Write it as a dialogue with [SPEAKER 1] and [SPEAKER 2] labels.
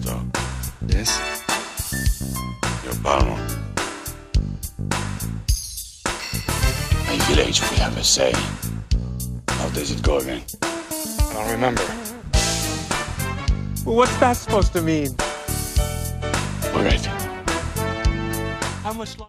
[SPEAKER 1] dog.
[SPEAKER 2] Yes?
[SPEAKER 1] Your palmo. My village, we have a say. How does it go again?
[SPEAKER 2] I don't remember.
[SPEAKER 3] Well, what's that supposed to mean?
[SPEAKER 1] All right.
[SPEAKER 3] How much longer?